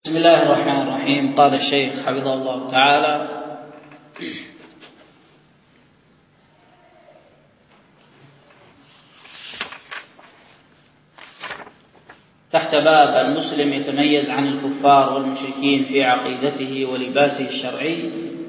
بسم الله الرحمن الرحيم. قال الشيخ حفظه الله تعالى: تحت باب المسلم يتميز عن الكفار والمشركين في عقيدته ولباسه الشرعي.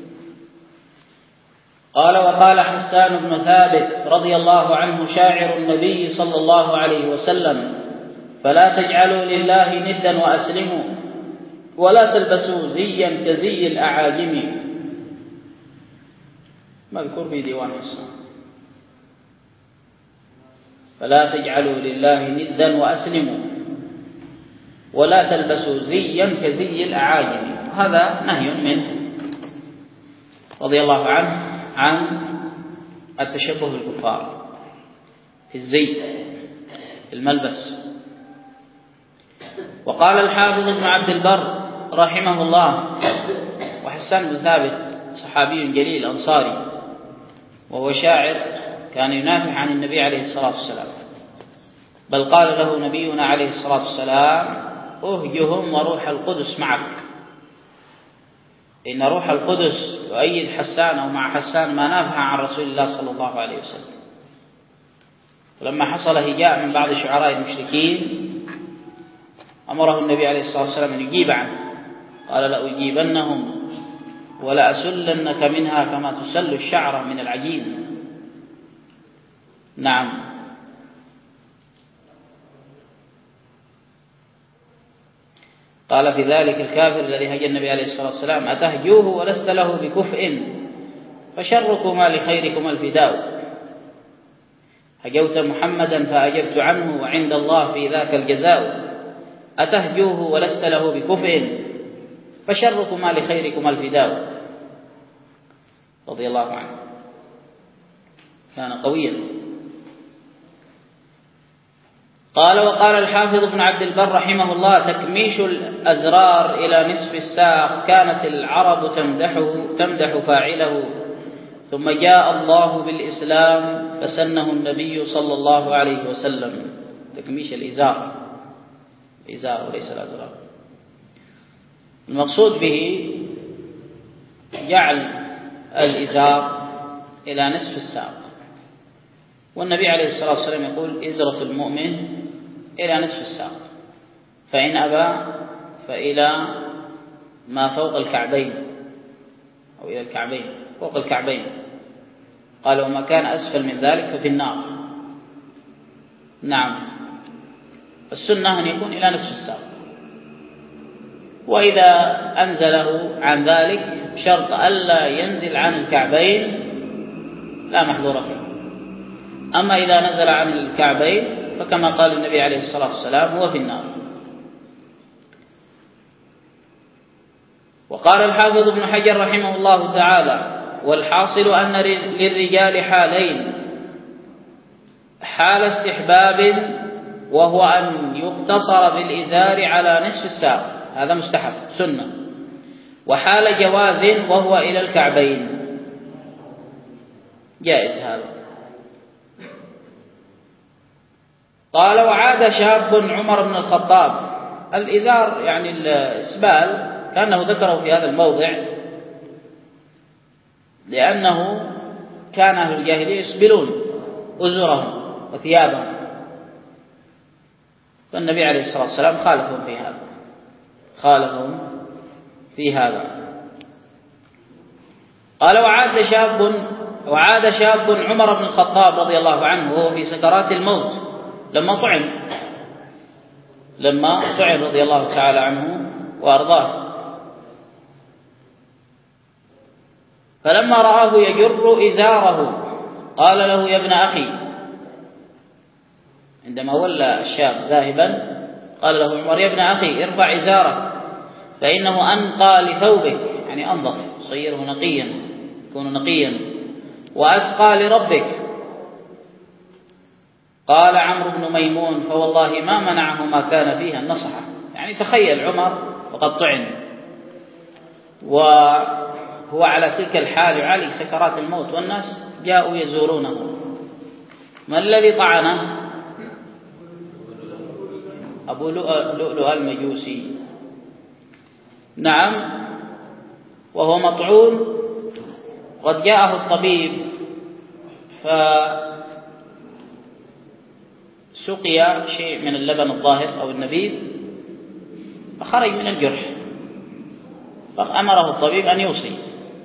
قال: وقال حسان بن ثابت رضي الله عنه شاعر النبي صلى الله عليه وسلم: فلا تجعلوا لله ندا وأسلموا ولا تلبسوا زيا كزي الأعاجم. مذكور في ديوان حسان. فلا تجعلوا لله ندا وأسلموا ولا تلبسوا زيا كزي الأعاجم. هذا نهي منه رضي الله عنه عن التشبه بالكفار في الزي الملبس. وقال الحافظ ابن عبد البر رحمه الله: وحسان بن ثابت صحابي جليل أنصاري، وهو شاعر كان ينافح عن النبي عليه الصلاة والسلام، بل قال له نبينا عليه الصلاة والسلام: أهجهم وروح القدس معك. إن روح القدس يؤيد حسان أو مع حسان ما نافح عن رسول الله صلى الله عليه وسلم. ولما حصل هجاء من بعض شعراء المشركين أمره النبي عليه الصلاة والسلام أن يجيب عنه، قال: لأجيبنهم ولأسلنك منها كما تسل الشعرة من العجين. نعم. قال في ذلك الكافر الذي هجى النبي عليه الصلاة والسلام: أتهجوه ولست له بكفء فشركما لخيركما الفداء. هجوت محمدا فأجبت عنه وعند الله في ذاك الجزاء. أتهجوه ولست له بكفء فشركما لخيركما الفداء. رضي الله عنه، كان قويا. قال: وقال الحافظ ابن عبد البر رحمه الله: تكميش الأزرار إلى نصف الساق كانت العرب تمدح فاعله، ثم جاء الله بالإسلام فسنه النبي صلى الله عليه وسلم. تكميش الإزار وليس الأزرار. المقصود به جعل الإزار إلى نصف الساق، والنبي عليه الصلاة والسلام يقول: إزرة المؤمن إلى نصف الساق، فإن أبى فإلى ما فوق الكعبين أو إلى الكعبين، فوق الكعبين. قال: وما كان أسفل من ذلك ففي النار. نعم. السنة أن يكون إلى نصف الساق، وإذا أنزله عن ذلك شرط ألا ينزل عن الكعبين لا محظور فيه. أما إذا نزل عن الكعبين فكما قال النبي عليه الصلاة والسلام: هو في النار. وقال الحافظ ابن حجر رحمه الله تعالى: والحاصل أن للرجال حالين: حال استحباب وهو أن يقتصر بالإزار على نصف الساق، هذا مستحب سنة، وحال جواز وهو إلى الكعبين، جائز هذا. قال: وعاد شاب عمر بن الخطاب. الإزار يعني الإسبال، كأنه ذكره في هذا الموضع لأنه كان أهل الجاهلية يسبلون أزرهم وثيابهم، فالنبي عليه الصلاة والسلام خالفهم في هذا. قال: وعاد شاب عمر بن الخطاب رضي الله عنه وهو في سكرات الموت لما طعن رضي الله تعالى عنه وأرضاه، فلما رآه يجر إزاره قال له: يا ابن أخي. عندما ولى الشاب ذاهبا قال له عمر: يا ابن أخي، ارفع إزارك فإنه أنقى لثوبك، يعني أنظف، صيره نقيا، يكون نقيا، وأتقى لربك. قال عمرو بن ميمون: فوالله ما منعه ما كان فيها النصحة. يعني تخيل عمر وقد طعن وهو على تلك الحال يعالج سكرات الموت، والناس جاءوا يزورونه. ما الذي طعنه؟ أبو لؤلؤ المجوسي. نعم، وهو مطعون، قد جاءه الطبيب فسقي شيء من اللبن الظاهر أو النبيذ فخرج من الجرح، فأمره الطبيب أن يوصي.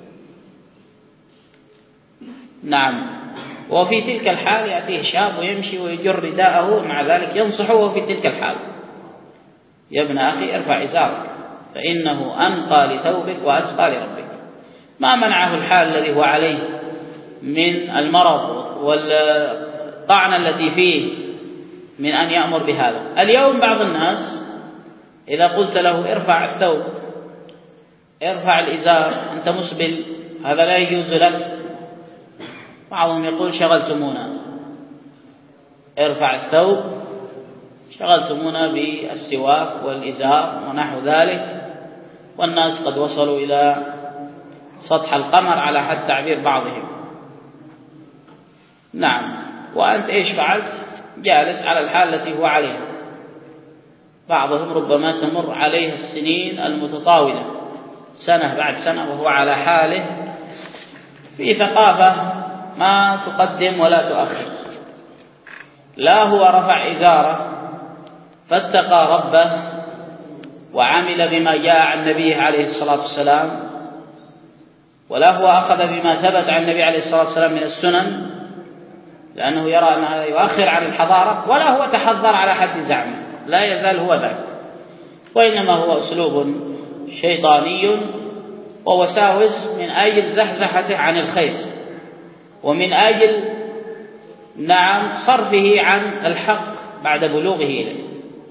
نعم، وفي تلك الحال يأتيه شاب ويمشي ويجر رداءه، مع ذلك ينصحه في تلك الحال: يا ابن أخي ارفع إزارك فإنه أنقى لثوبك وأتقى لربك. ما منعه الحال الذي هو عليه من المرض والطعنة التي فيه من أن يأمر بهذا. اليوم بعض الناس إذا قلت له ارفع الثوب، ارفع الإزار، أنت مسبل، هذا لا يجوز لك، بعضهم يقول شغلتمونا، ارفع الثوب، شغلتمونا بالسواك والإزار ونحو ذلك، والناس قد وصلوا إلى سطح القمر على حد تعبير بعضهم. نعم، وأنت إيش فعلت؟ جالس على الحال التي هو عليها. بعضهم ربما تمر عليه السنين المتطاولة، سنة بعد سنة وهو على حاله في ثقافة ما تقدم ولا تؤخر. لا هو رفع إزاره فاتقى ربه وعمل بما جاء عن نبيه عليه الصلاة والسلام، ولا هو أخذ بما ثبت عن النبي عليه الصلاة والسلام من السنن لأنه يرى أن هذا يؤخر عن الحضارة، ولا هو تحضر على حد زعمه، لا يزال هو ذاك، وإنما هو أسلوب شيطاني ووساوس من أجل زحزحته عن الخير، ومن أجل نعم صرفه عن الحق بعد بلوغه إليه.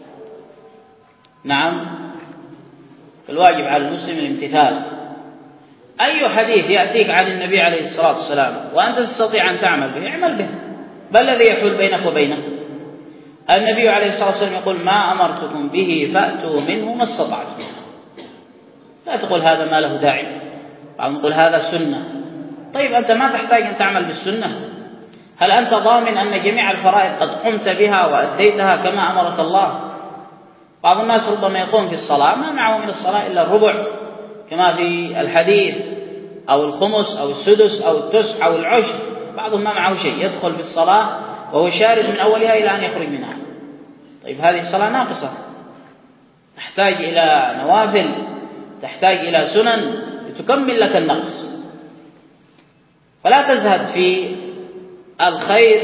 نعم، الواجب على المسلم الامتثال. أي حديث يأتيك عن النبي عليه الصلاة والسلام وأنت تستطيع أن تعمل به اعمل به، بل الذي يحول بينك وبينه. النبي عليه الصلاة والسلام يقول: ما أمرتكم به فأتوا منه ما استطعتم. لا تقول هذا ما له داعي، بعضهم يقول هذا سنة. طيب أنت ما تحتاج أن تعمل بالسنة؟ هل أنت ضامن أن جميع الفرائض قد قمت بها وأديتها كما أمرك الله؟ بعض الناس ربما يقوم في الصلاة ما معه من الصلاة إلا الربع كما في الحديث، أو الخمس أو السدس أو التسع أو العشر، بعضهم ما معه شيء، يدخل في الصلاة وهو شارد من أولها إلى أن يخرج منها. طيب هذه الصلاة ناقصة، تحتاج إلى نوافل، تحتاج إلى سنن لتكمل لك النقص. فلا تزهد في الخير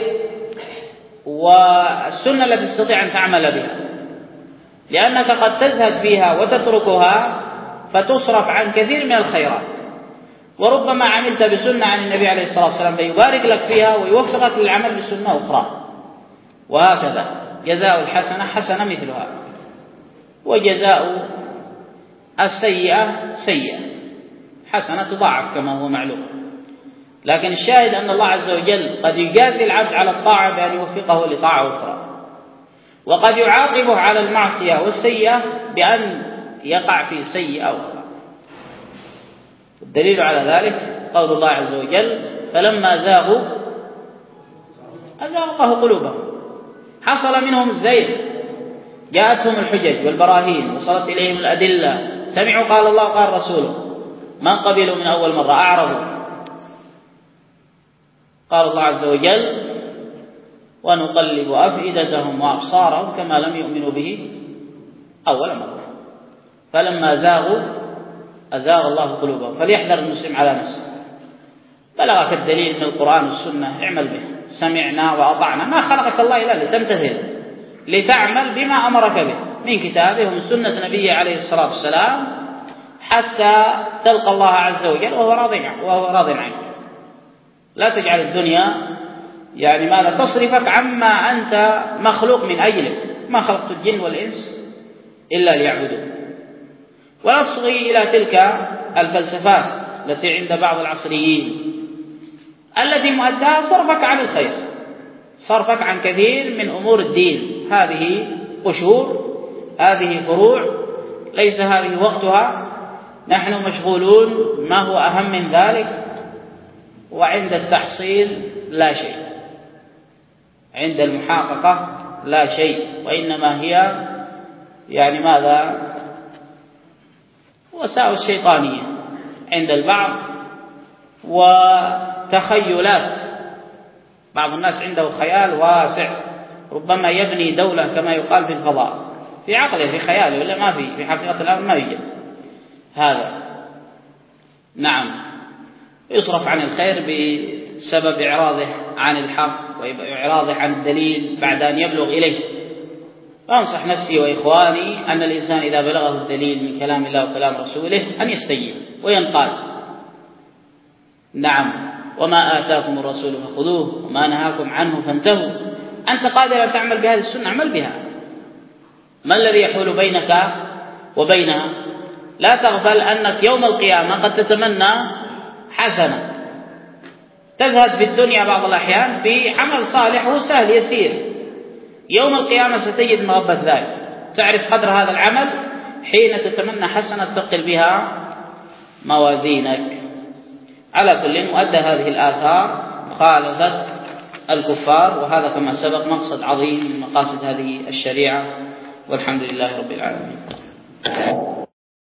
والسنة التي تستطيع أن تعمل بها، لأنك قد تزهد فيها وتتركها فتصرف عن كثير من الخيرات، وربما عملت بسنة عن النبي عليه الصلاة والسلام فيبارك لك فيها ويوفقك للعمل بسنة أخرى، وهكذا جزاء الحسنة حسنة مثلها، وجزاء السيئة سيئة، حسنة تضاعف كما هو معلوم. لكن الشاهد أن الله عز وجل قد يجازي العبد على الطاعة بأن يوفقه لطاعة أخرى، وقد يعاقبه على المعصية والسيئة بأن يقع في سيئة أخرى. الدليل على ذلك قول الله عز وجل: فلما زاغوا أزاغ الله قلوبهم. حصل منهم الزيغ، جاءتهم الحجج والبراهين وصلت إليهم الأدلة، سمعوا قال الله قال رسوله، من قبلوا من أول مرة أعرضوا. قال الله عز وجل: ونقلب أفئدتهم وأبصارهم كما لم يؤمنوا به أول مرة. فلما زاغوا أزاغ الله قلوبهم. فليحذر المسلم على نفسه. بلغك الدليل من القرآن والسنة اعمل به، سمعنا وأطعنا. ما خلقك الله إلا لتمتثل، لتعمل بما أمرك به من كتابه ومن سنة نبيه عليه الصلاة والسلام، حتى تلقى الله عز وجل وهو راض عنك. لا تجعل الدنيا يعني ماذا تصرفك عما أنت مخلوق من أجله. ما خلقت الجن والإنس إلا ليعبدون. ولا تصغي إلى تلك الفلسفات التي عند بعض العصريين التي مؤداها صرفك عن الخير، صرفك عن كثير من أمور الدين. هذه قشور، هذه فروع، ليس هذه وقتها. نحن مشغولون ما هو أهم من ذلك، وعند التحصيل لا شيء، عند المحققة لا شيء، وإنما هي يعني ماذا وساوس شيطانية عند البعض وتخيلات. بعض الناس عنده خيال واسع، ربما يبني دولة كما يقال في الفضاء، في عقله في خياله، ولا ما في حقيقة الأمر ما يوجد هذا. نعم، يصرف عن الخير بسبب إعراضه عن الحق وإعراضه عن الدليل بعد أن يبلغ إليه. فأنصح نفسي وإخواني أن الإنسان إذا بلغه الدليل من كلام الله وكلام رسوله أن يستجيب وينقاد. نعم، وما آتاكم الرسول فخذوه وما نهاكم عنه فانتهوا. أنت قادر أن تعمل بهذه السنة، اعمل بها. ما الذي يحول بينك وبينها؟ لا تغفل أنك يوم القيامة قد تتمنى حسنة، تذهب في الدنيا بعض الأحيان بعمل صالح وسهل يسير، يوم القيامة ستجد مغبة ذلك. تعرف قدر هذا العمل حين تتمنى حسنة تثقل بها موازينك. على كل مؤدى هذه الآثار مخالفة الكفار، وهذا كما سبق مقصد عظيم من مقاصد هذه الشريعة، والحمد لله رب العالمين.